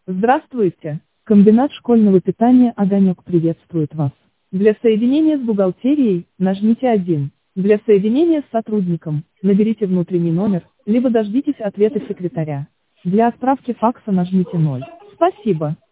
Здравствуйте! Комбинат школьного питания «Огонек» приветствует вас. Для соединения с бухгалтерией нажмите 1. Для соединения с сотрудником наберите внутренний номер, либо дождитесь ответа секретаря. Для отправки факса нажмите 0. Спасибо.